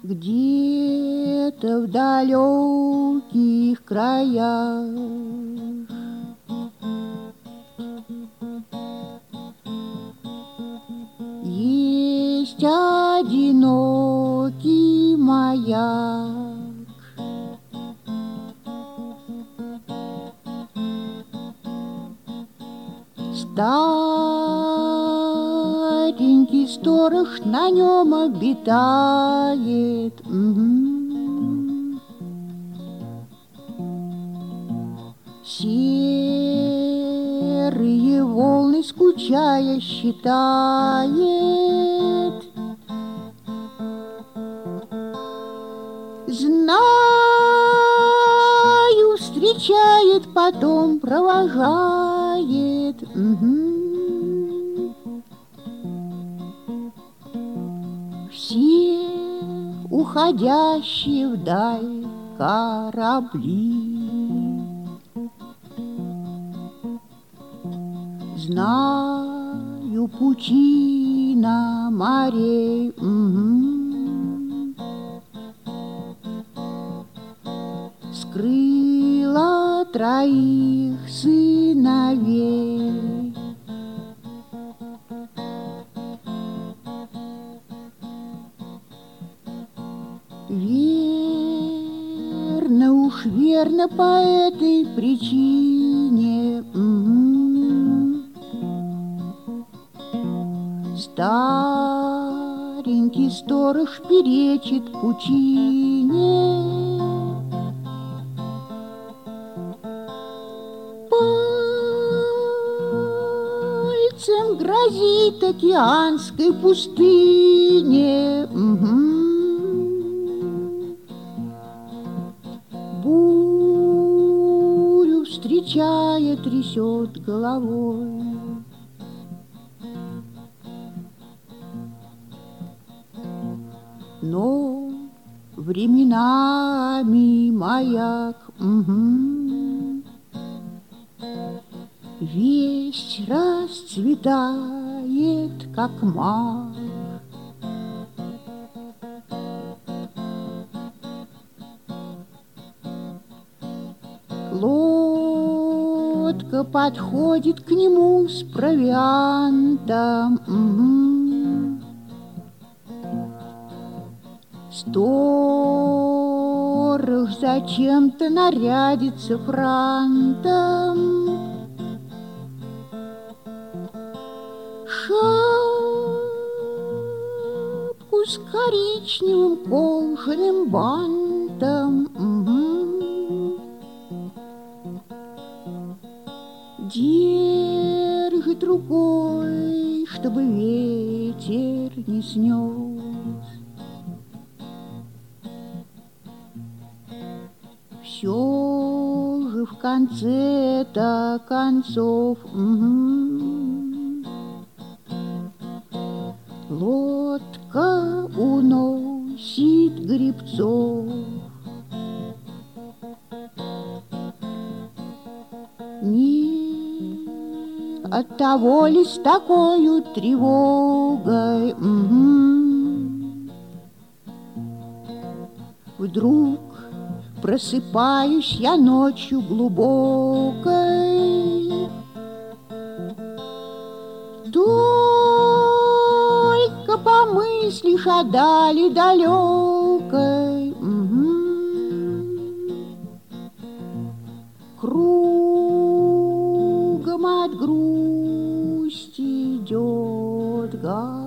Где-то в далеких краях есть одинокий маяк. Старенький сторож на нем обитает. Серые волны, скучая, считает. Знаю, встречает, потом провожает. Все уходящие вдаль корабли знаю, пучина морей. Скрыла троих сыновей. Верно, уж верно, по этой причине старенький сторож перечит пучине. Пальцем грозит океанской пустыне. Бурю встречая, трясет головой. Но временами маяк весь расцветает, как мак. Лодка подходит к нему с провиантом. Сторож зачем-то нарядится франтом. Шапку с коричневым кожаным бантом держит рукой, чтобы ветер не снес. Все же в конце-то концов лодка уносит гребцов. Не от того ли с такою тревогой вдруг просыпаюсь я ночью глубокой, только помыслишь о дали далекой. Кругом от грусти идет гора.